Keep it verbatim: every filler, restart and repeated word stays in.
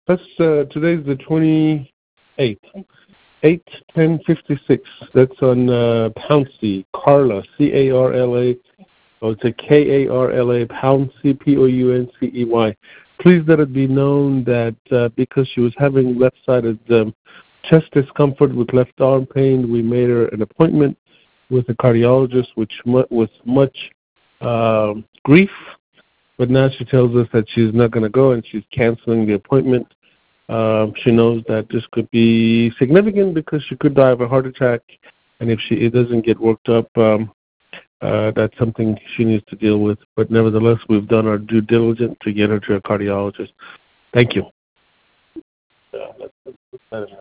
That's uh, today's the twenty-eighth. eight ten fifty-six. That's on uh, Pouncey. Carla, C A R L A. Oh, it's a K A R L A, Pouncey, P O U N C E Y. Please let it be known that uh, because she was having left-sided um, chest discomfort with left arm pain, we made her an appointment with a cardiologist, which mu- with much uh, grief. But now she tells us that she's not going to go and she's canceling the appointment. Um, she knows that this could be significant because she could die of a heart attack, and if she it doesn't get worked up, um, uh, that's something she needs to deal with. But nevertheless, we've done our due diligence to get her to a cardiologist. Thank you.